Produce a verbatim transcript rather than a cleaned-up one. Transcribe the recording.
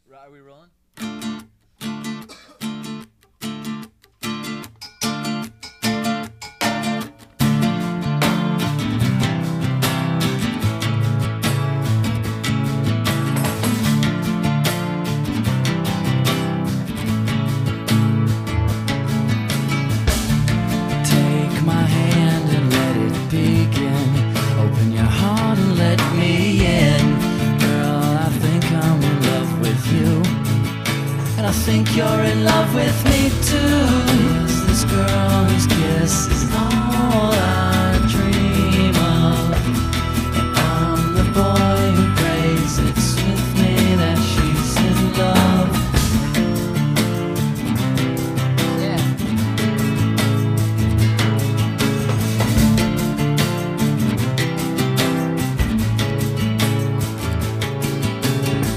Are we rolling? Take my hand and let it begin. Open your heart and let me in. Girl, I think I'm in love with you, and I think you're in love with me too. Is this girl whose kiss is all I